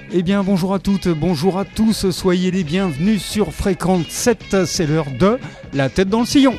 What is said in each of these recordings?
Eh bien bonjour à toutes, bonjour à tous, soyez les bienvenus sur Fréquence 7, c'est l'heure de La tête dans le sillon.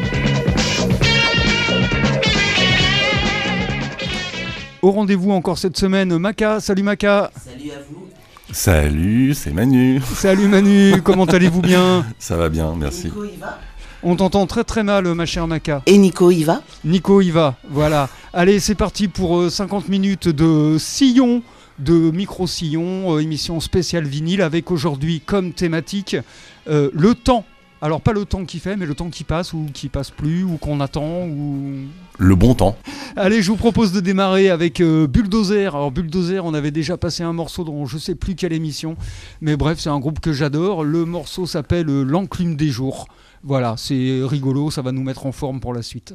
Au rendez-vous encore cette semaine, Maca, salut Maca. Salut à vous. Salut, c'est Manu. Salut Manu, comment allez-vous bien? Ça va bien, merci. Nico y va. On t'entend très très mal ma chère Maca. Et Nico y va. Nico y va, voilà. Allez c'est parti pour 50 minutes de sillon. De micro-sillon, émission spéciale vinyle avec aujourd'hui comme thématique le temps. Alors pas le temps qui fait, mais le temps qui passe ou qui passe plus ou qu'on attend ou... Le bon temps. Allez, je vous propose de démarrer avec Bulldozer. Alors Bulldozer, on avait déjà passé un morceau dans je sais plus quelle émission, mais bref, c'est un groupe que j'adore. Le morceau s'appelle L'enclume des jours. Voilà, c'est rigolo, ça va nous mettre en forme pour la suite.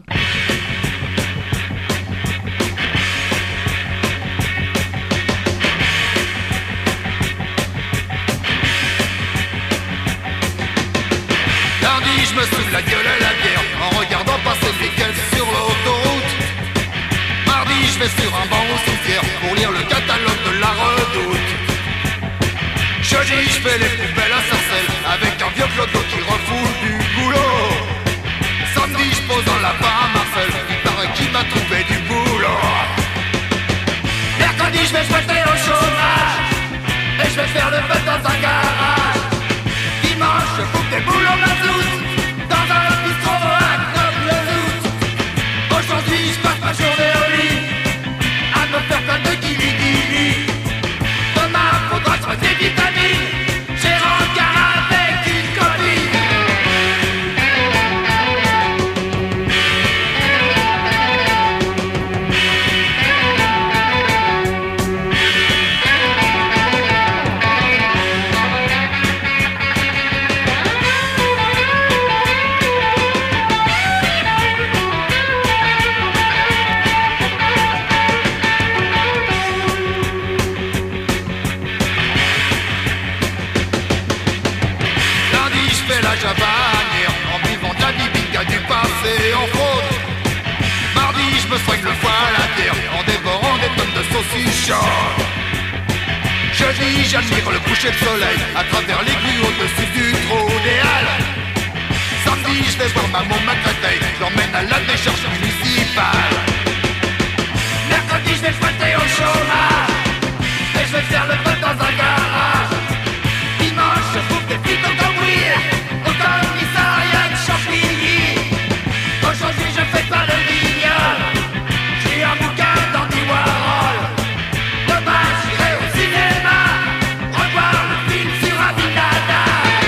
Je me souffle la gueule à la bière en regardant passer mes caisses sur l'autoroute. Mardi, je vais sur un banc au cimetière pour lire le catalogue de la Redoute. Jeudi, je fais les poubelles à Sarcelles avec un vieux clodo qui refoule du boulot. Samedi, je pose un lapin à Marcel, il paraît qu'il m'a trouvé du boulot. Mercredi, je vais fêter au chômage et je vais faire le fête dans un garage. Dimanche, je coupe des boules au mazout. Aujourd'hui je passe ma journée au lit à me faire plein de guili-guili. Demain faudra que je fasse des vitamines. J'ai rencard avec une copine. En buvant de la bibinga du passé en fraude. Mardi je me soigne le foie à la terre en dévorant des tonnes de saucisses chaudes. Jeudi j'admire le coucher de soleil à travers l'aiguille au-dessus du trou des halles. Samedi je vais voir maman ma créteille, je l'emmène à la décharge municipale. Mercredi je vais fêter au chômage et je vais faire le feu dans un garage. Dimanche je trouve des filles au cambouis. Commissariat de Champigny. Aujourd'hui je fais pas le vignoble. J'ai un bouquin d'Andy Warhol. Demain j'irai au cinéma revoir le film sur Avinada.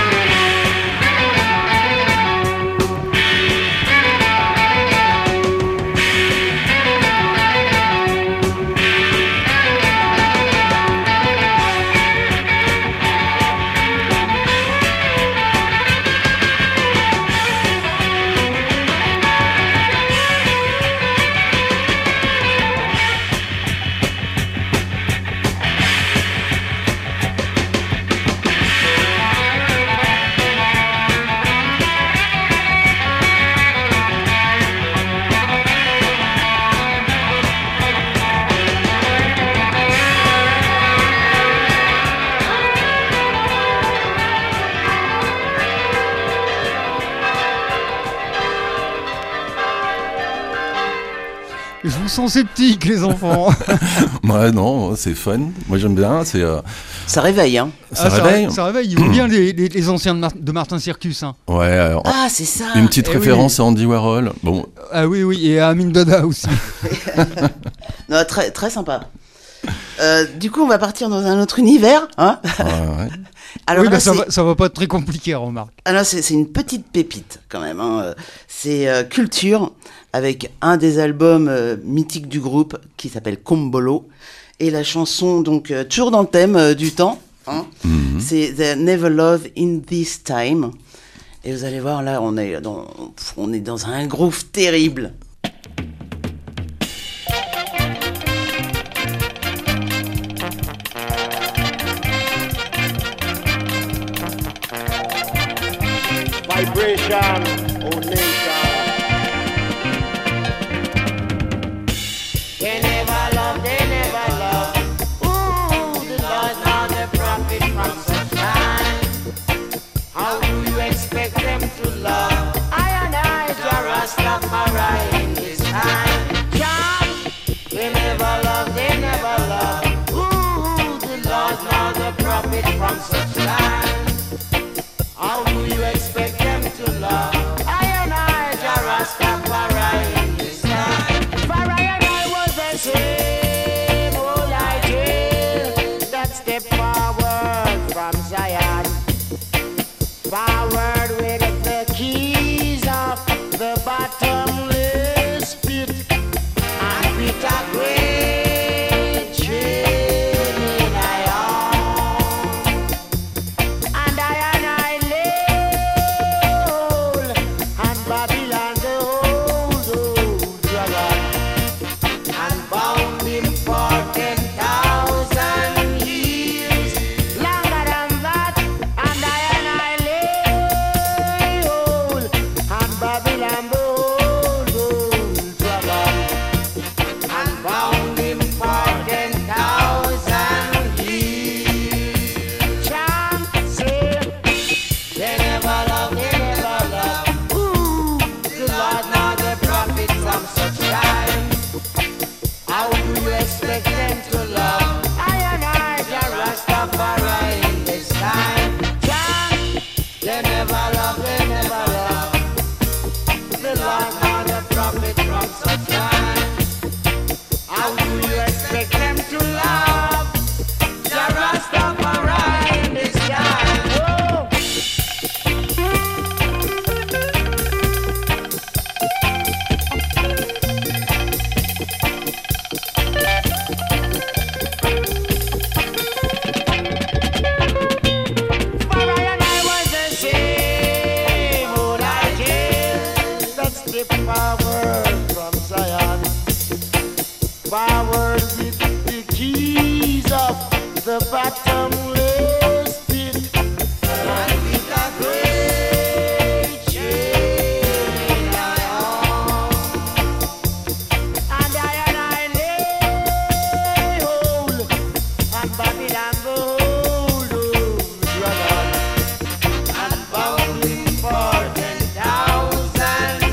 Je vous sens sceptiques les enfants. Ouais, non, c'est fun. Moi, j'aime bien. Ça réveille, hein. Ça réveille. Ça réveille, ils vont bien les anciens de Martin Circus. Hein. Ouais. Ah, c'est ça. Une petite référence oui. à Andy Warhol. Bon. Ah oui, et à Amin Dada aussi. Non, très, très sympa. Du coup, on va partir dans un autre univers, hein. Ouais. Alors oui, là, ça va pas être très compliqué, remarque. Alors c'est une petite pépite quand même, hein. C'est Culture avec un des albums mythiques du groupe qui s'appelle Combolo et la chanson donc toujours dans le thème du temps, hein. Mm-hmm. C'est The Never Love in This Time et vous allez voir là on est dans un groove terrible. Vibration, oh nation. They never love. Ooh, the Lord not the How do you expect them to love? I and I, the Rastafari in this time. Chant, they never love, they never love. The Lord nor the prophet from such time. How do you expect them to love? The Rastafari in this time. Oh. Forward from Zion, forward with the keys of the bottomless pit, and with a great chain in my arms, and I lay hold on Babylon, the hold of dragon, and bound him for 10,000.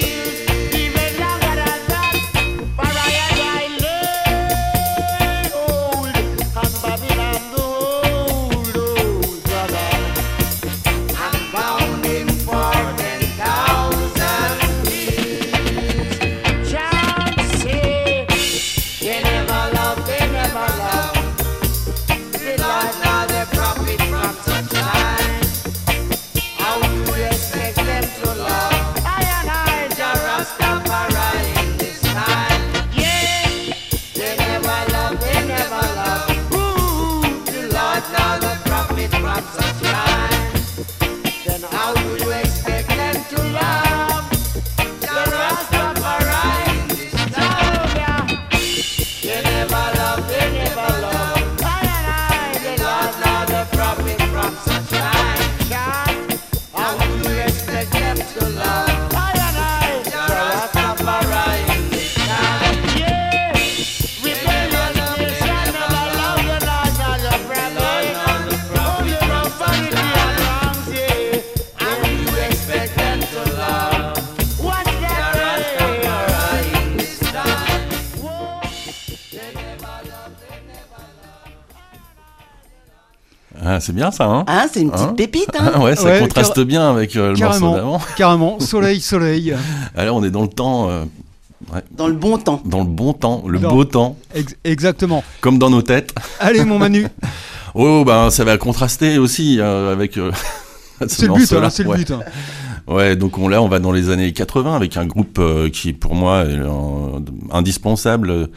Ah, c'est bien ça, hein? Ah, c'est une petite pépite, hein? Ouais, ça Ouais, contraste bien avec le morceau d'avant. Carrément, soleil, soleil. Alors, on est dans le temps. Dans le bon temps. Dans le bon temps, le Dans- beau temps, Exactement. comme dans nos têtes. Allez, mon Manu, Oh, ben ça va contraster aussi avec ce c'est le but, morceau-là. hein, c'est le Ouais. but. hein. Ouais, donc on va dans les années 80 avec un groupe qui, pour moi, est indispensable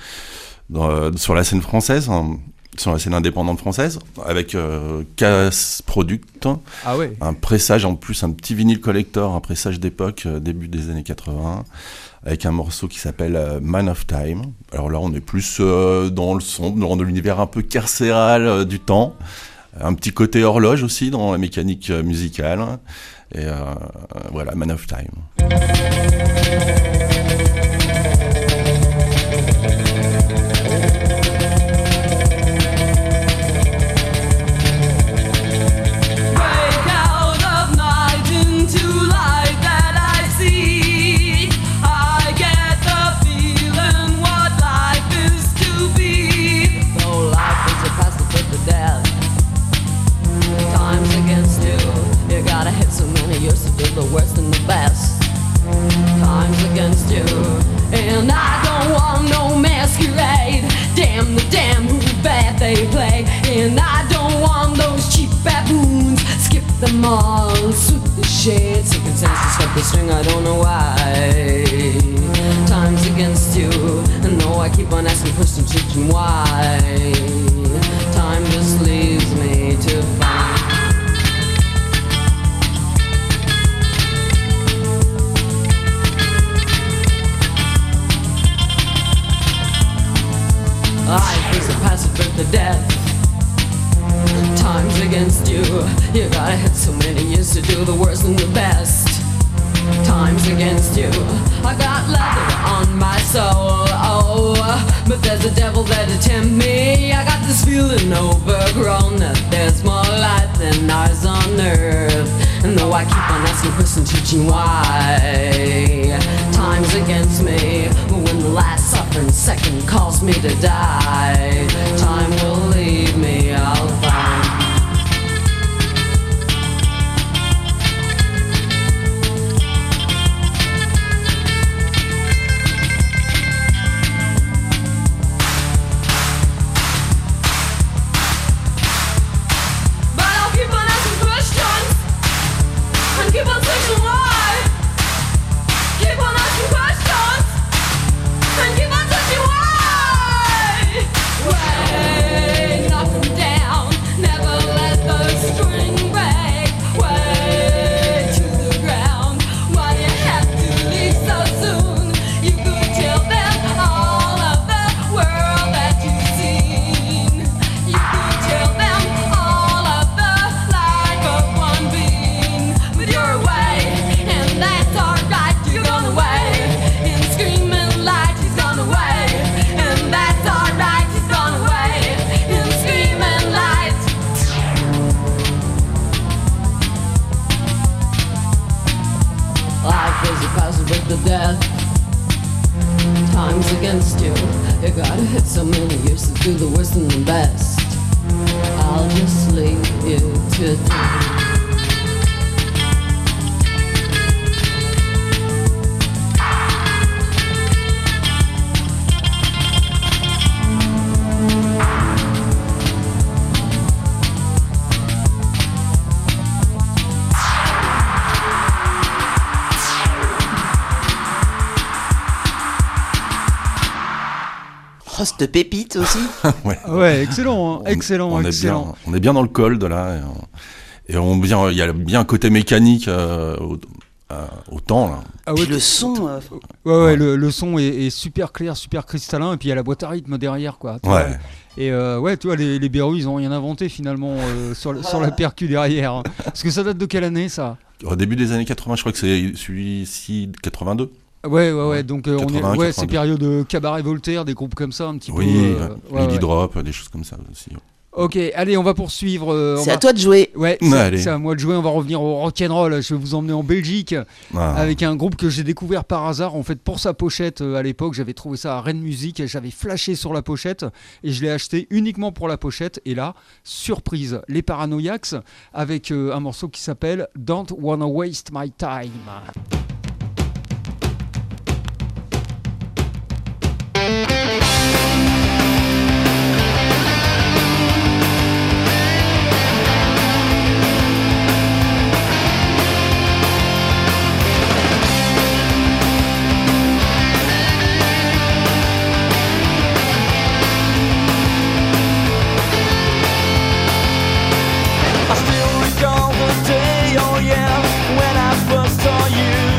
sur la scène française, sur la scène indépendante française, avec Casse Product, Ah ouais. un pressage en plus, un petit vinyle collector, un pressage d'époque, début des années 80, avec un morceau qui s'appelle Man of Time. Alors là, on est plus dans le son, dans l'univers un peu carcéral du temps, un petit côté horloge aussi dans la mécanique musicale, et voilà, Man of Time. The worst and the best. Time's against you, and I don't want no masquerade. Damn the damn who bad they play, and I don't want those cheap baboons. Skip them all, swoop the shade. Second sense to stop the string, I don't know why. Time's against you, and no, I keep on asking questions, searching why. Time just leaves me to find. Life is a passage with the death. Time's against you. You gotta hit so many years to do the worst and the best. Time's against you. I got leather on my soul. Oh, but there's a devil there to tempt me. I got this feeling overgrown that there's more light than ours on earth. And though I keep on asking questions, teaching why time's against me, but when the last suffering second calls me to die, time will leave me, I'll find. Keep on searching why. Keep on asking questions and keep on searching why. Way, knock 'em down, never let the string break. Way to the ground, why you have to leave so soon? You could tell them all of the world that you've seen. You could tell them all of the life of one being. But you're away, and that's alright. You're gone away, in screaming light. He's gone away, and that's alright. He's gone away, in screaming light. Life is a passage with the death. Time's against you. You gotta hit so many years to do the worst and the best. I'll just leave you to think. Oh, cette pépite aussi. Ouais. Ouais, excellent, hein, On- excellent, on est excellent. bien, on est bien dans le cold là, il y a bien un côté mécanique au temps là. Ah ouais, Puis le son, ouais, le son est super clair, super cristallin, et puis il y a la boîte à rythme derrière, quoi. Tu vois. Ouais. Et ouais, tu vois, les Bérus, ils ont rien inventé finalement sur la percu derrière. Hein. Parce que ça date de quelle année, ça? Au début des années 80, je crois que c'est celui-ci 82. Ouais, donc on 80, est, ouais, c'est 82. période Cabaret Voltaire, des groupes comme ça, un petit Oui, peu. Lily Ouais. Drop, des choses comme ça aussi. Ok, allez, on va poursuivre. c'est à toi de jouer. Ouais, Allez. c'est à moi de jouer. On va revenir au rock'n'roll. Je vais vous emmener en Belgique Ah. avec un groupe que j'ai découvert par hasard. En fait, pour sa pochette à l'époque, j'avais trouvé ça à Rennes Musique. J'avais flashé sur la pochette et je l'ai acheté uniquement pour la pochette. Et là, surprise, les Paranoiacs avec un morceau qui s'appelle Don't Wanna Waste My Time. I still recall the day, oh yeah, when I first saw you.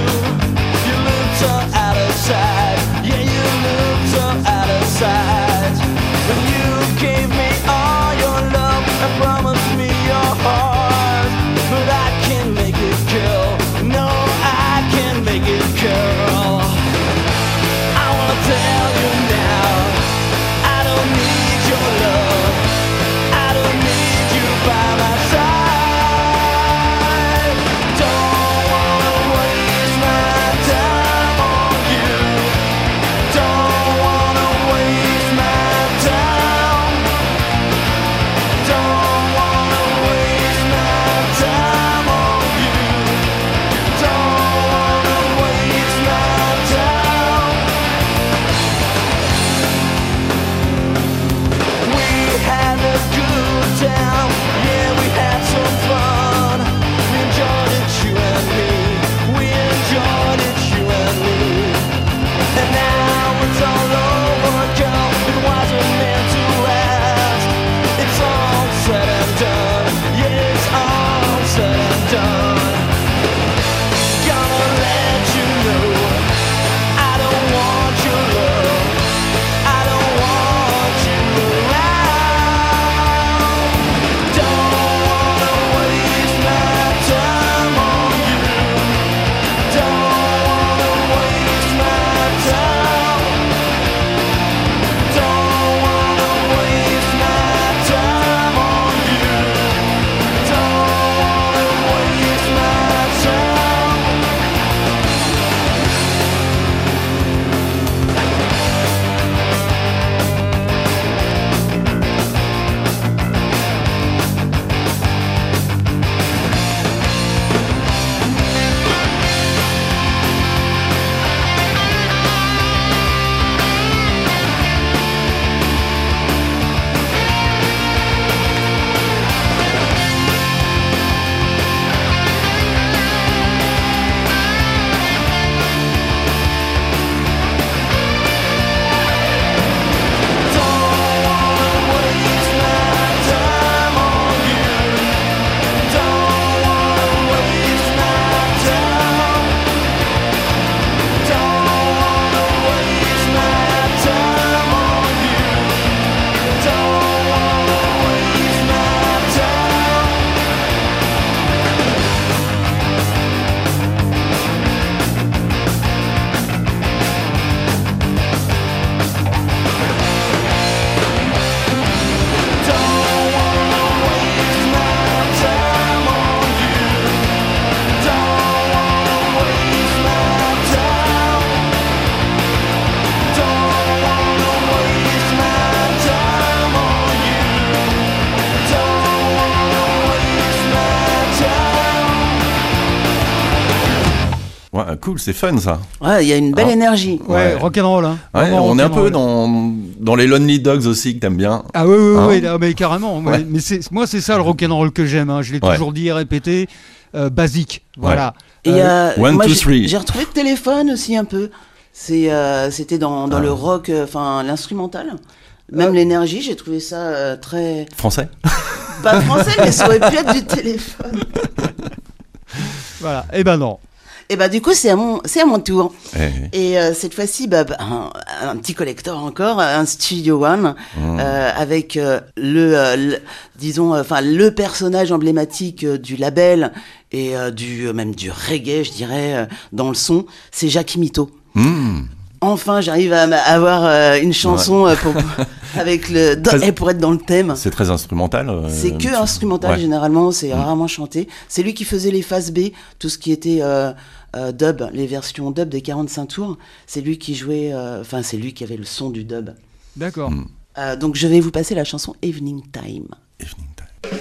Ah, cool, c'est fun ça. Ouais, il y a une belle énergie. Ouais, Ouais. rock'n'roll. Hein. Ouais, Vraiment on est un peu rock'n'roll. dans les Lonely Dogs aussi que t'aimes bien. Ah oui, Hein mais carrément. Ouais. Ouais. Mais moi, c'est ça le rock'n'roll que j'aime. Hein. Je l'ai Ouais. toujours dit et répété. Basique. Voilà. Et One, moi, two, three. j'ai retrouvé le téléphone aussi un peu. C'était dans le rock, enfin l'instrumental. Même l'énergie, j'ai trouvé ça très... Français. Pas français, mais ça aurait pu être du téléphone. Voilà. Eh ben non. Et bah du coup, c'est à mon tour. Eh, Et cette fois-ci, un petit collector encore, un Studio One, avec disons, le personnage emblématique du label et même du reggae, je dirais, dans le son, c'est Jackie Mito. Enfin, j'arrive à avoir une chanson pour être dans le thème. C'est très instrumental. C'est que instrumental Ouais. généralement, c'est rarement chanté. C'est lui qui faisait les phases B, tout ce qui était dub, les versions dub des 45 tours. C'est lui qui jouait, c'est lui qui avait le son du dub. D'accord. Donc je vais vous passer la chanson Evening Time. Evening Time.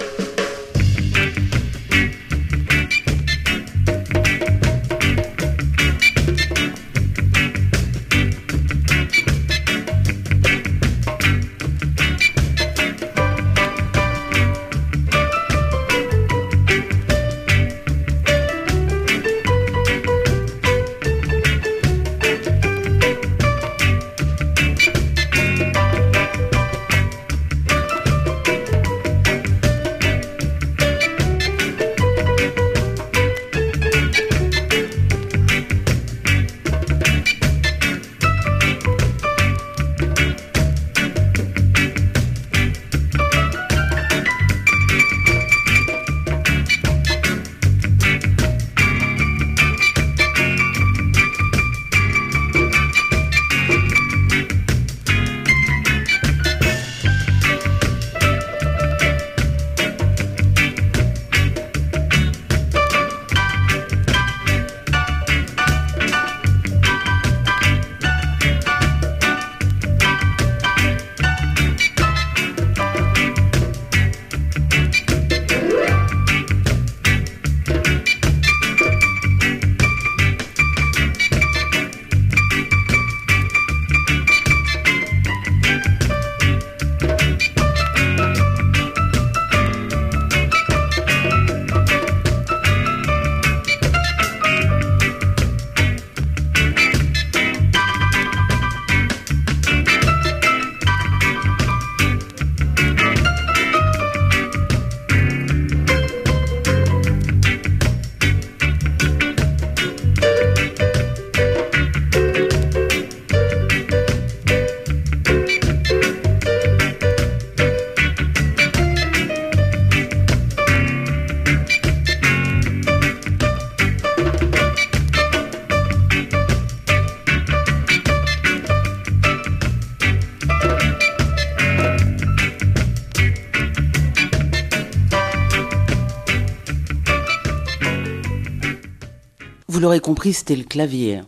Vous l'aurez compris, c'était le clavier.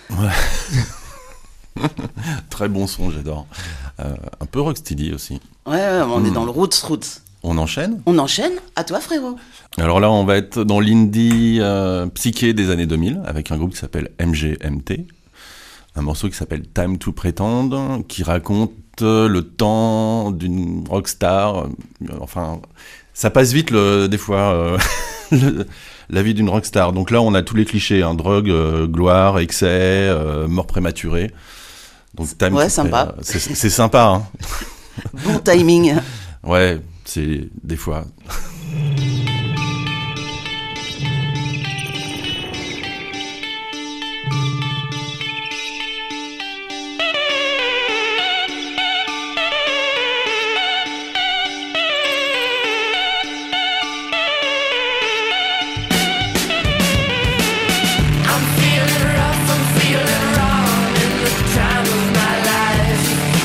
Très bon son, j'adore. Un peu rocksteady aussi. Ouais, on est dans le roots. On enchaîne. On enchaîne. À toi, frérot. Alors là, on va être dans l'indie psyché des années 2000 avec un groupe qui s'appelle MGMT. Un morceau qui s'appelle Time to Pretend, qui raconte le temps d'une rockstar. Enfin, ça passe vite des fois, la vie d'une rockstar. Donc là, on a tous les clichés, hein, drogue, gloire, excès, mort prématurée. Donc, sympa. C'est sympa. Hein. Bon timing. Ouais, c'est des fois...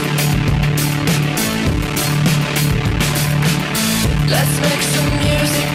Let's make some music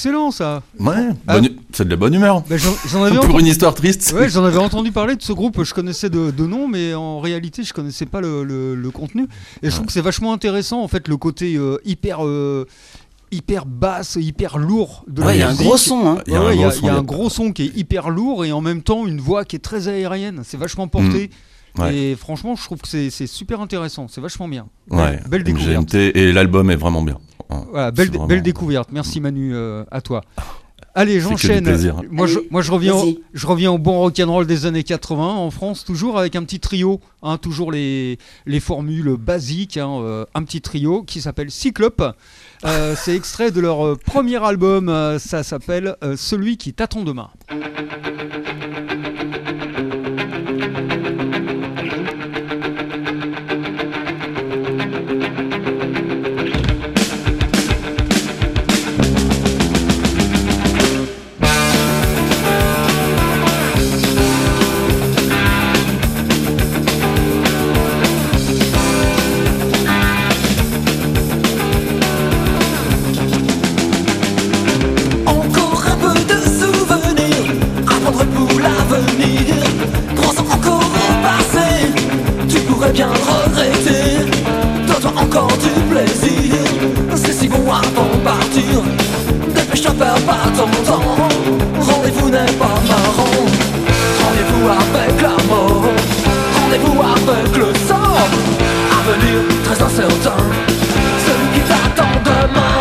excellent ça. Ouais, Ah. c'est de la bonne humeur. Ben, j'en avais Pour entendu... une histoire triste. Ouais, j'en avais entendu parler de ce groupe, je connaissais de nom, mais en réalité, je connaissais pas le contenu. Et je trouve que c'est vachement intéressant, en fait, le côté hyper basse, hyper lourd de la Ouais, il y a un musique. gros son, hein. Il y a un Ouais, gros il son, y a il y a- un gros son qui est hyper lourd et en même temps une voix qui est très aérienne. C'est vachement porté. Ouais. Et franchement, je trouve que c'est super intéressant. C'est vachement bien. Ouais, Belle découverte. MGMT, et l'album est vraiment bien. Voilà, C'est vraiment- belle découverte. Merci Manu, à toi. Allez, C'est que du j'enchaîne. plaisir. Moi, Allez, je reviens, vas-y. je reviens au bon rock'n'roll des années 80 en France, toujours avec un petit trio, hein, toujours les formules basiques, hein, un petit trio qui s'appelle Cyclope. C'est extrait de leur premier album, ça s'appelle Celui qui t'attend demain. Encore un peu de souvenirs à prendre pour l'avenir. Pense encore au passé, tu pourrais bien regretter. Donne-toi encore du plaisir, c'est si bon avant de partir. Dépêche-toi, perds pas ton temps. Rendez-vous n'est pas marrant. Rendez-vous avec la mort. Rendez-vous avec le sort. Avenir très incertain, celui qui t'attend demain.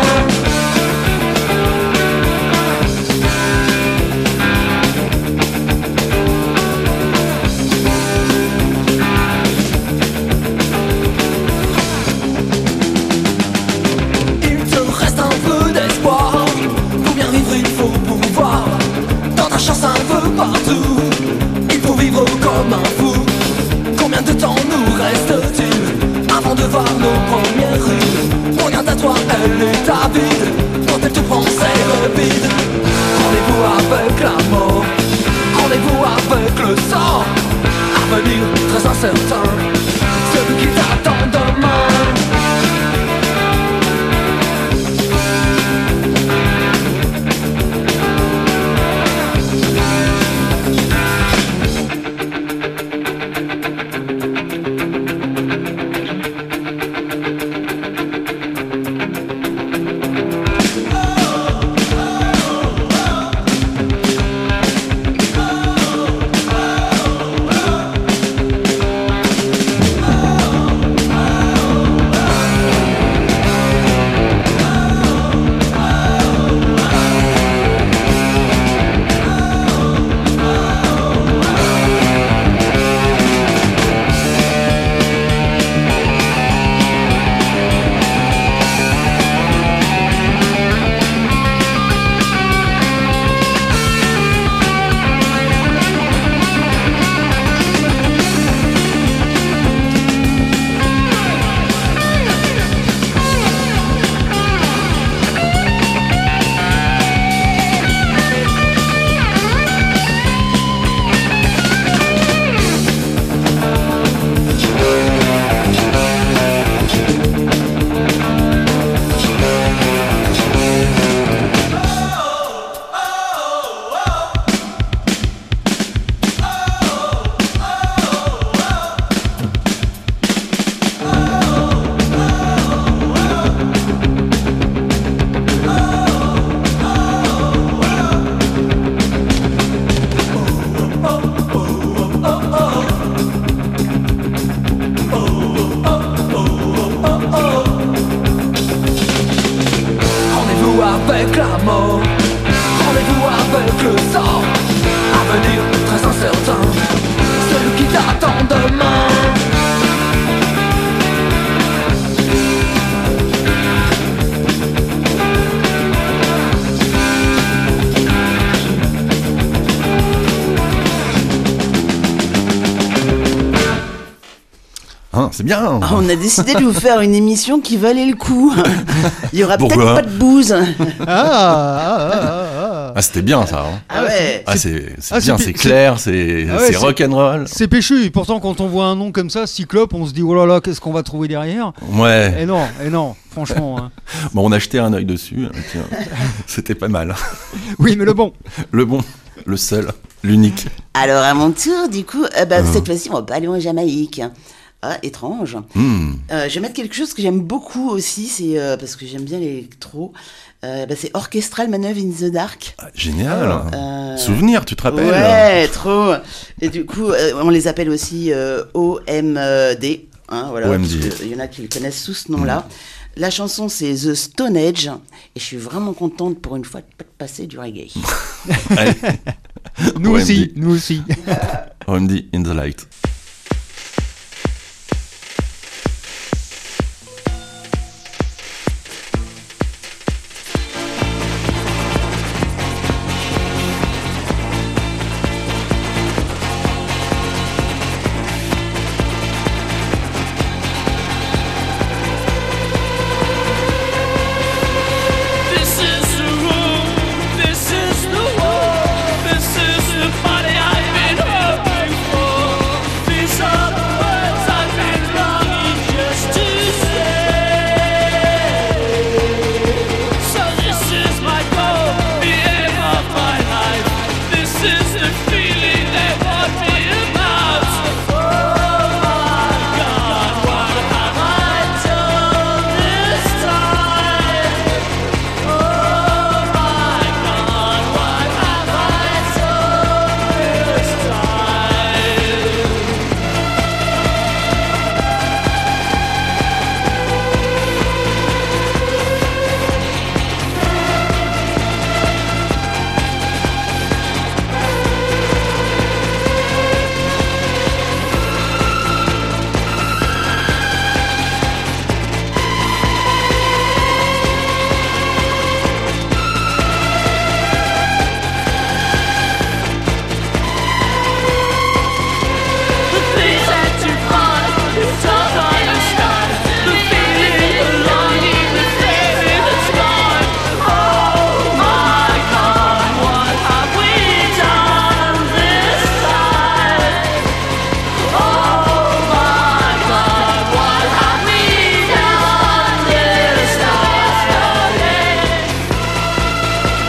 Il te reste un peu d'espoir. Pour bien vivre, il faut pouvoir. Dans ta chance, un peu partout. Il faut vivre comme un fou. Combien de temps nous reste-t-il avant de voir nos premières rues? Regarde à toi, elle est avide. Quand elle te prend, c'est rapide. Rendez-vous avec la mort. Rendez-vous avec le sort. Avenir très incertain. Celui qui t'attend demain. Rendez-vous avec la mort. Rendez-vous avec le sort. Avenir très incertain. Celui qui t'attend demain. Hein, c'est bien. Ah, on a décidé de vous faire une émission qui valait le coup. Il y aura peut-être Pourquoi pas de bouse. Ah, c'était bien ça. Hein. Ah ouais. Ah, c'est Ah, bien, c'est- c'est clair, c'est Ah ouais, c'est- rock'n'roll. C'est péchu. Et pourtant, quand on voit un nom comme ça, Cyclope, on se dit oh là là, qu'est-ce qu'on va trouver derrière. Ouais. Et non, franchement. Hein. Bon, on a jeté un œil dessus. Tiens, c'était pas mal. Oui, mais le bon. Le bon, le seul, l'unique. Alors à mon tour, du coup, cette fois-ci, on va pas aller en Jamaïque. Ah, étrange. Je vais mettre quelque chose que j'aime beaucoup aussi, c'est parce que j'aime bien l'électro. C'est Orchestral Manoeuvre in the Dark. Ah, génial. Souvenir, tu te rappelles? Ouais, trop. Et du coup, on les appelle aussi OMD. Hein, voilà, OMD. parce qu'il y en a qui le connaissent sous ce nom-là. La chanson, c'est The Stone Age. Et je suis vraiment contente pour une fois de pas te passer du reggae. Allez. Nous OMD. aussi, nous aussi. OMD in the light. This is the room, this is the wall, this is the body I've been hoping for. These are the words I've been longing just to say. So this is my goal, the aim of my life. This is the feeling they want me about. Oh my God, what have I done this time? Oh my God, what have I done this time? The things that you find, you don't understand. The feeling, the longing, the feeling that's gone. Oh my God, what have we done this time? Oh my God, what have we done this time?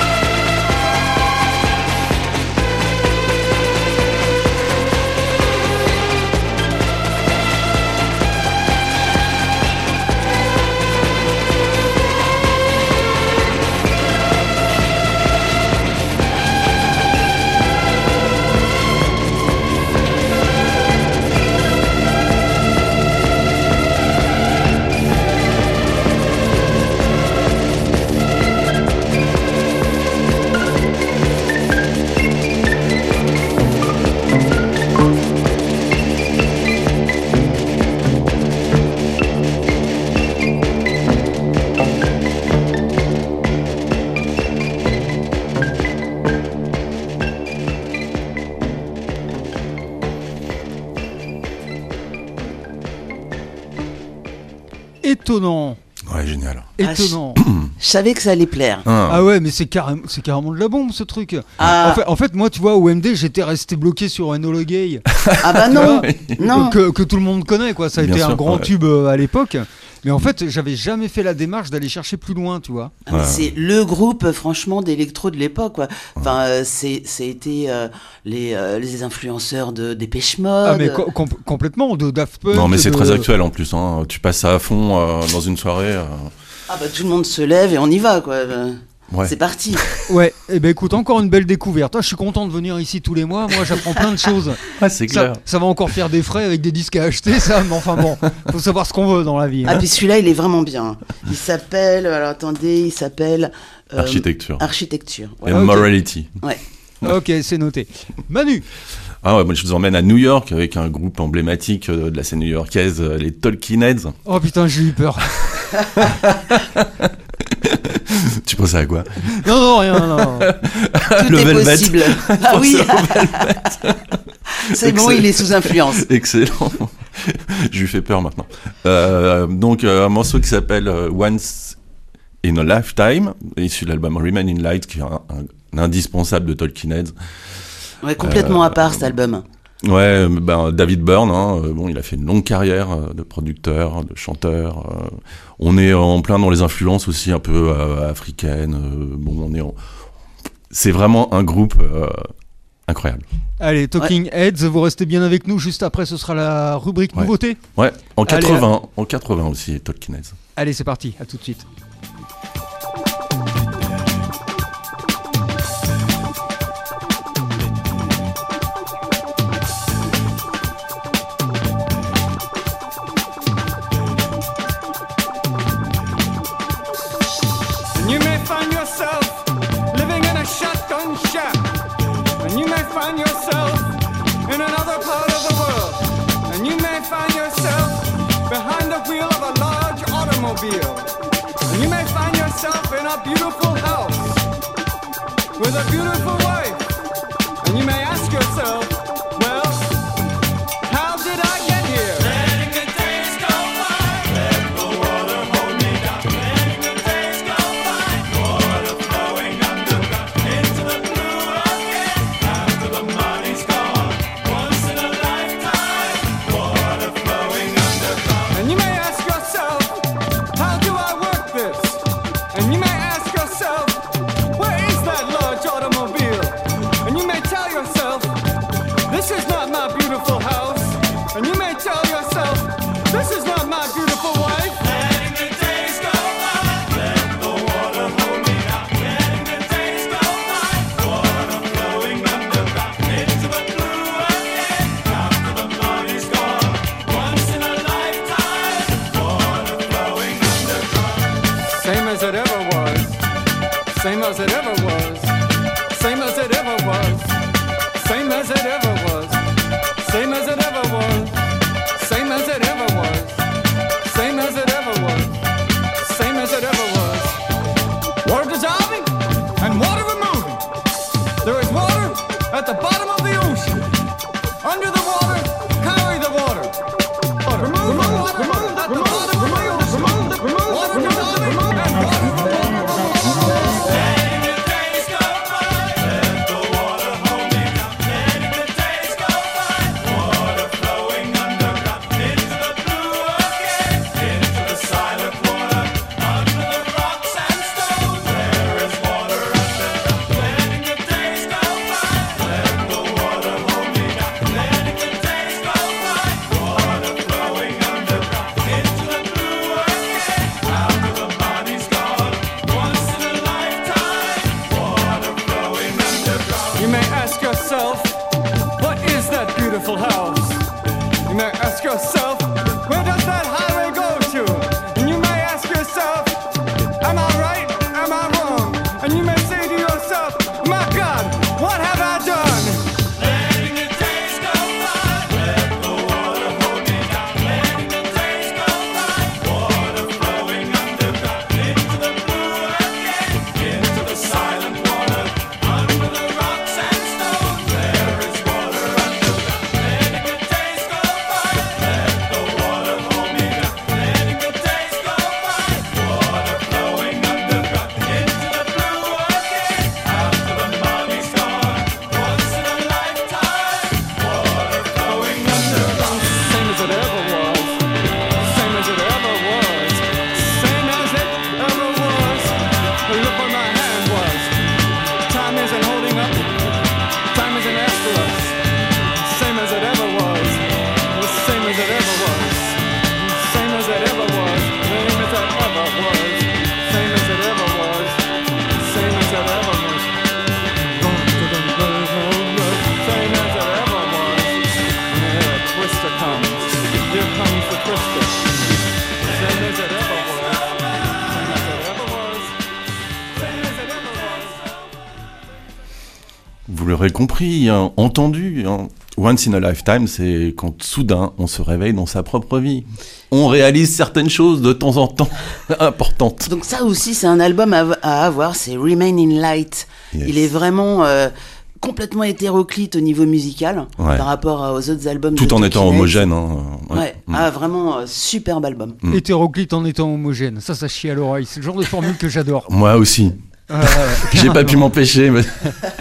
Étonnant. Ouais, génial. Étonnant. Je savais que ça allait plaire. Ah ouais, mais c'est carrément de la bombe ce truc. Ah. En fait, moi, tu vois, au MD, j'étais resté bloqué sur Enola Gay. Ah bah non, non. que tout le monde connaît, quoi. Ça a Bien été un sûr, grand ouais. tube à l'époque. Mais en fait, j'avais jamais fait la démarche d'aller chercher plus loin, tu vois. Ah, mais c'est le groupe, franchement, d'électro de l'époque, quoi. Enfin, c'était les influenceurs de Dépêche Mode. Ah, mais complètement, de Daft Punk. Non, mais c'est de- très actuel en plus. Hein. Tu passes ça à fond dans une soirée. Ah bah tout le monde se lève et on y va, quoi. Ouais. C'est parti. Ouais, et ben écoute, encore une belle découverte. Ah, je suis content de venir ici tous les mois. Moi, j'apprends plein de choses. Ah, c'est clair. Ça va encore faire des frais avec des disques à acheter, ça. Mais enfin bon, faut savoir ce qu'on veut dans la vie. Ah hein. puis celui-là, il est vraiment bien. Il s'appelle, alors attendez, il s'appelle... Architecture. Architecture. Et Voilà. ok. Morality. Ouais. Ok, c'est noté. Manu. Ah ouais, moi je vous emmène à New York avec un groupe emblématique de la scène new-yorkaise, les Talking Heads. Oh putain, j'ai eu peur. Tu pensais à quoi? Non, rien, non. Tout Le est Velvet. possible. Ah oui. C'est bon, il est sous influence. Excellent. Je lui fais peur maintenant. Donc un morceau qui s'appelle Once in a Lifetime, issu de l'album Remain in Light, qui est indispensable de Talking Heads. Ouais, complètement à part cet album. Ouais, David Byrne, bon, il a fait une longue carrière de producteur, de chanteur. On est en plein dans les influences aussi un peu africaines. C'est vraiment un groupe incroyable. Allez, Talking Heads, vous restez bien avec nous. Juste après, ce sera la rubrique nouveauté. Ouais, en 80 aussi, Talking Heads. Allez, c'est parti, à tout de suite. You may find yourself living in a shotgun shack, and you may find yourself in another part of the world, and you may find yourself behind the wheel of a large automobile, and you may find yourself in a beautiful house with a beautiful wife, and you may ask yourself, well, how did I get here? Letting the days go by, let the water hold me down. Letting the days go by, water flowing underground into the blue again. After the money's gone, once in a lifetime, water flowing underground. And you may ask yourself, how do I work this? And you may ask yourself, where is that large automobile? And you may tell yourself, this is not my beautiful house. And you may tell yourself, this is not my beautiful wife. Letting the days go by, let the water hold me down. Letting the days go by, water flowing underground into the blue again. After the money's gone, once in a lifetime, water flowing underground. Same as it ever was, same as it ever was, same as it ever was, same as it ever was, same as it ever was, same as it ever was, same as it ever was, same as it ever was. Water dissolving and water removing. There is water at the bottom of the ocean. Under the water, carry the water. Remove the water at the bottom of the ocean. Water dissolving and water removing. Letting the days go by, let the water hold me down. Letting the days go by, water flowing underground into the blue again, into the silent water, under the rocks and stones. There is water underground. Letting the days go by, let the water hold me down. Letting the days go by, water flowing underground into the blue again. After the money's gone, once in a lifetime, water flowing underground. You may ask yourself, what is that beautiful house? You may ask yourself, where does that highway go to? And you may ask yourself, am I right? Am I wrong? And you may say to yourself, my God, what have I done? Letting the days go by, let the water hold me down. Letting the days go by, water flowing underground into the blue again, into the silent water, under the rocks and stones. There is water underground. Letting the days go by, let the water hold me down. Letting the days go by, water flowing underground into the blue again. After the money's gone, once in a lifetime, water flowing underground. Same as it ever was, same as it ever was, same as it ever was. Look where my hand was. Time isn't holding up, time isn't after us. Same as it ever was, same as it ever was, same as it ever was, same as it ever was, same as it ever was, same as it ever was. Same as it ever was. And here a twister comes. Here comes the twister. Same as it ever was. Same as it ever was. Same as it ever was. Vous l'aurez compris, entendu, Once in a Lifetime, c'est quand soudain on se réveille dans sa propre vie. On réalise certaines choses de temps en temps importantes. Donc ça aussi, c'est un album à avoir, c'est Remain in Light. Yes. Il est vraiment complètement hétéroclite au niveau musical par rapport aux autres albums. Tout de en Talking étant Heads. homogène. Ouais, vraiment superbe album. Hétéroclite en étant homogène. Ça chie à l'oreille. C'est le genre de formule que j'adore. Moi aussi. J'ai pas pu m'empêcher. Mais...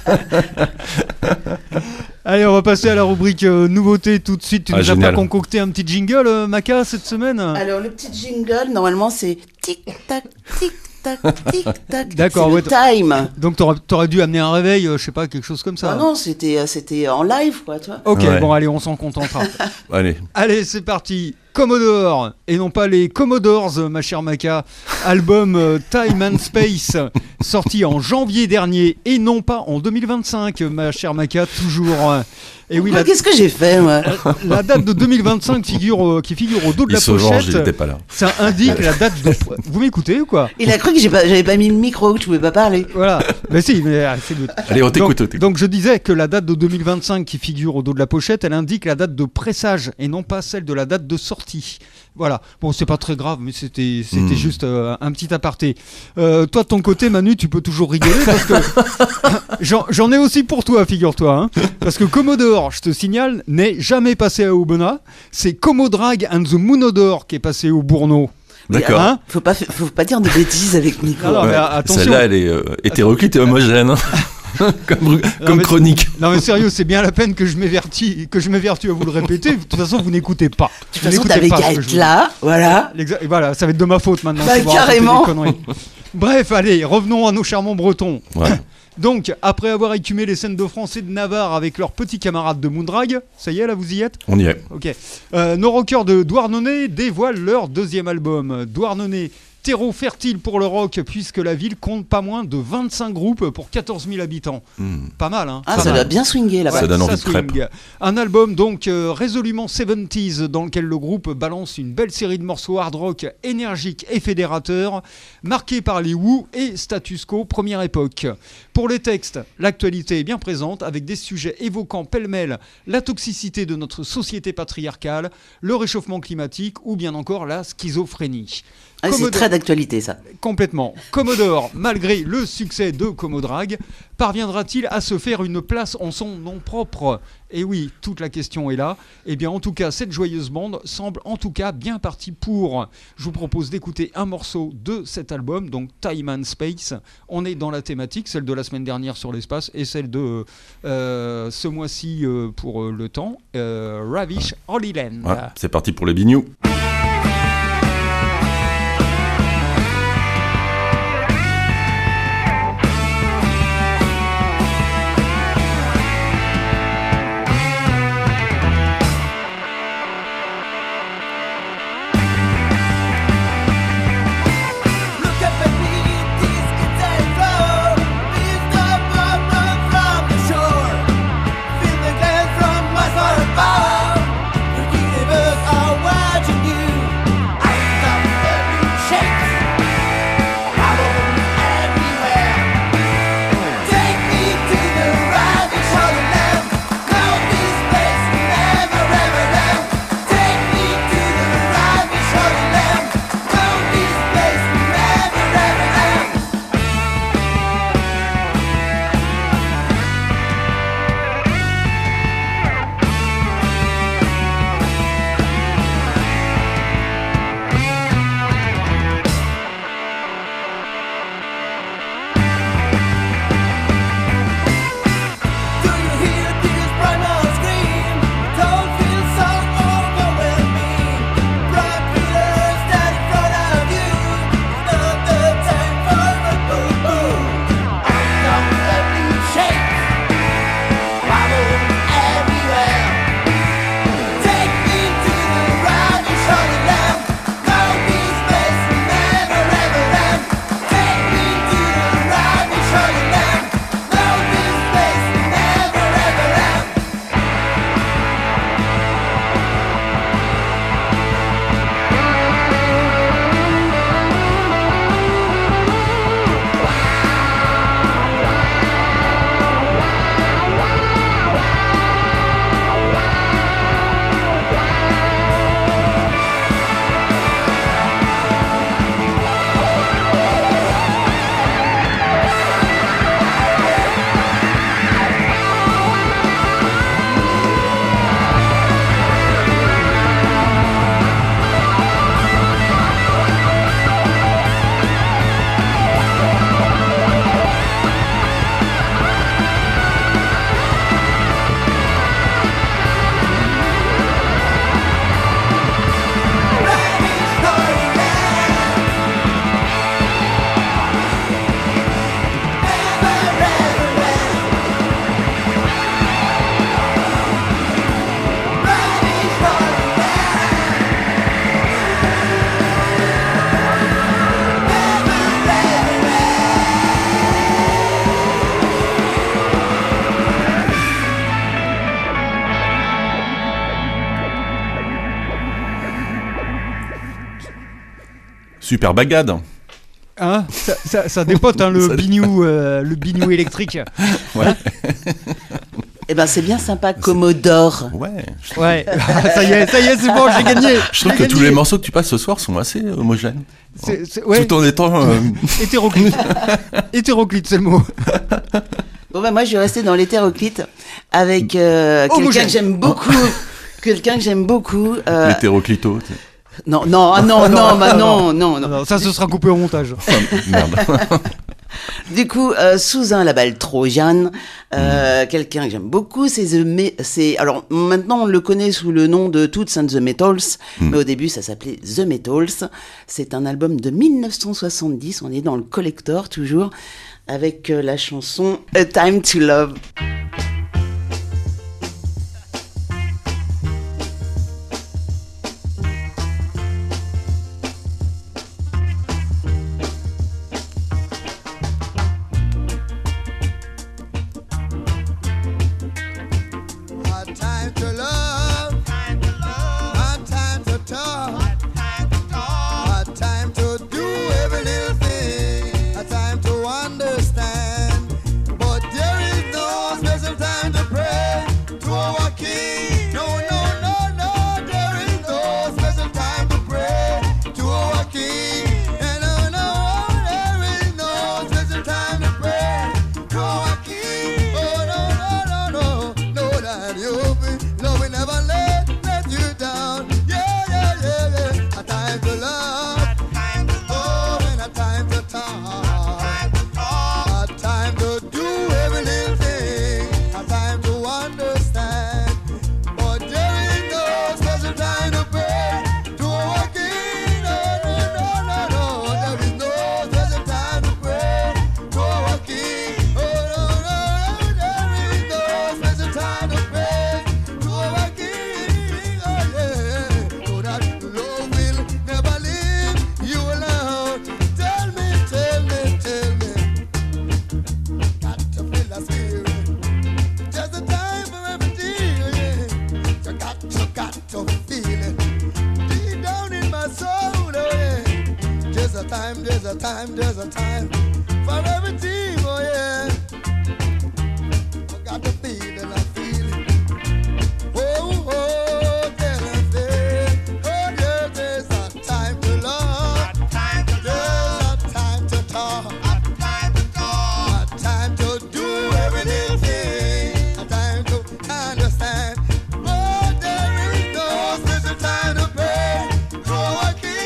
Allez, on va passer à la rubrique nouveauté tout de suite. Tu nous as génial. pas concocté un petit jingle, Maca, cette semaine? Alors, le petit jingle, normalement, c'est tic-tac, tic-tac, tic-tac. D'accord, c'est ouais, le time. Donc t'aurais dû amener un réveil, je sais pas, quelque chose comme ça. Ah non, c'était en live, quoi, toi. Ok, Ouais. bon, allez, on s'en contentera. Allez. Allez, c'est parti. Commodore, et non pas les Commodores, ma chère Maca. Album Time and Space, sorti en janvier dernier, et non pas en 2025, ma chère Maca, toujours. Et oui, Ah, qu'est-ce que j'ai fait, moi? la date de 2025 qui figure au dos de Il la se venge, il pochette, était pas là. ça indique la date de... Vous m'écoutez ou quoi? Il a cru que j'avais pas mis le micro, que je pouvais pas parler. Voilà, mais si, mais c'est good. Allez, on t'écoute. Donc je disais que la date de 2025 qui figure au dos de la pochette, elle indique la date de pressage et non pas celle de la date de sortie. Voilà. Bon, c'est pas très grave, mais c'était juste un petit aparté. Toi, de ton côté, Manu, tu peux toujours rigoler parce que j'en ai aussi pour toi, figure-toi. Hein, parce que Commodore, je te signale, n'est jamais passé à Aubenas. C'est Commodrag and the Moonodore qui est passé au Bourneau. D'accord. Hein Faut pas dire de bêtises avec Nico. Non, mais attention. Celle-là, elle est hétéroclite et homogène. Hein. comme mais- chronique. Non mais sérieux, c'est bien la peine que je m'évertue à vous le répéter. De toute façon, vous n'écoutez pas. De toute façon, t'avais qu'à être là, voilà. Et voilà, ça va être de ma faute maintenant. Bah, si vous racontez carrément. des conneries. Bref, allez, revenons à nos charmants bretons. Ouais. Donc, après avoir écumé les scènes de France et de Navarre avec leurs petits camarades de Moondrag, ça y est, là vous y êtes? On y est. Ok. Nos rockers de Douarnenez dévoilent leur deuxième album. Douarnenez, terreau fertile pour le rock, puisque la ville compte pas moins de 25 groupes pour 14 000 habitants. Pas mal, hein? Ah, Pas ça mal. doit bien swinguer là-bas. Ça donne envie de swing. crêpes. Un album donc résolument 70s dans lequel le groupe balance une belle série de morceaux hard rock énergiques et fédérateurs, marqués par les Who et Status Quo première époque. Pour les textes, l'actualité est bien présente avec des sujets évoquant pêle-mêle la toxicité de notre société patriarcale, le réchauffement climatique ou bien encore la schizophrénie. Ah, c'est Commodore- très d'actualité, ça. Complètement. Commodore, malgré le succès de Commodrag, parviendra-t-il à se faire une place en son nom propre? Et oui, toute la question est là. Eh bien, en tout cas, cette joyeuse bande semble en tout cas bien partie pour. Je vous propose d'écouter un morceau de cet album, donc Time and Space. On est dans la thématique, celle de la semaine dernière sur l'espace et celle de ce mois-ci pour le temps, Ravish Holy Land. Ouais, c'est parti pour les bignous. Look up at me, these kids and flow. These don't run from the shore. Feel the glare from my side of power. The universe are watching you. Super bagade. Hein, ça dépote, hein, le bignou électrique. Ouais. Eh ben, c'est bien sympa, Commodore. Ouais. Ouais, ça y est, c'est bon, j'ai gagné. Je trouve que tous les morceaux que tu passes ce soir sont assez homogènes. Ouais. Tout en étant... Hétéroclite. Hétéroclite, c'est le mot. Bon, ben, moi, je vais rester dans l'hétéroclite avec quelqu'un que j'aime beaucoup. Quelqu'un que j'aime beaucoup. L'hétéroclito. Non, Ça, ce sera coupé au montage. Oh, merde. Du coup, sous un label Trojan, quelqu'un que j'aime beaucoup, alors maintenant on le connaît sous le nom de Toots and the Metals, mais au début ça s'appelait The Metals. C'est un album de 1970, on est dans le collector toujours, avec la chanson A Time to Love. There's a time for every team, oh yeah. I got the feeling, I feel it. Oh, can I say? Oh, yeah, there's a time to love. There's a time to talk. A time to do everything. A time to understand. Oh, there is no special time to pay. Oh, I can't.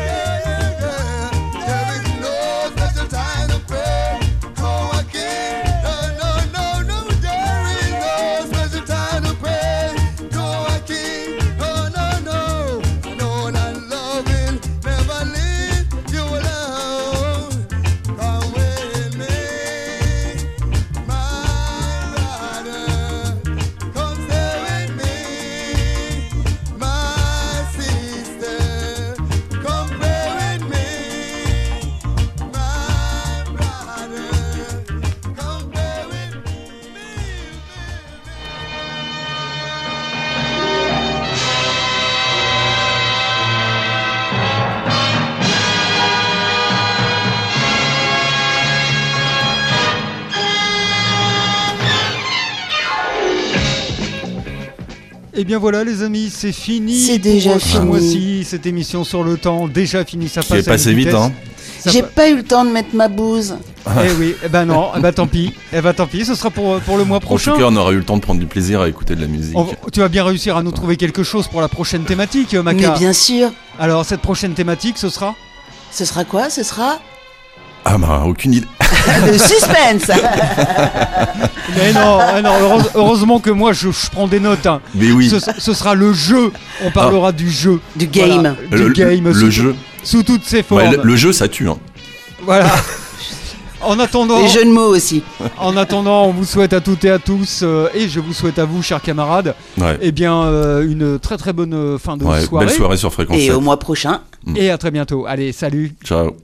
Et bien voilà les amis, c'est fini. C'est déjà pour ce fini. mois-ci, cette émission sur le temps, déjà fini, ça Qui passe est passé à une vite, vitesse. hein. J'ai pas eu le temps de mettre ma bouse. Eh oui, eh ben non, tant pis, ce sera pour le mois En prochain. tout cas, on aura eu le temps de prendre du plaisir à écouter de la musique. Tu vas bien réussir à nous trouver quelque chose pour la prochaine thématique, Maca. Mais bien sûr. Alors cette prochaine thématique, ce sera quoi? Ce sera Ah bah, aucune idée. le suspense. Mais non, heureusement que moi je prends des notes. Hein. Mais oui. Ce sera le jeu, on parlera du jeu. Du game. Voilà, du game. Le jeu. Sous toutes ses formes. Ouais, le jeu, ça tue. Hein. Voilà. En attendant, Les jeux de mots aussi. En attendant, on vous souhaite à toutes et à tous, et je vous souhaite à vous, chers camarades, Ouais. eh bien, une très très bonne fin de soirée. Belle soirée sur Fréquence Et 7. au mois prochain. Et à très bientôt. Allez, salut. Ciao.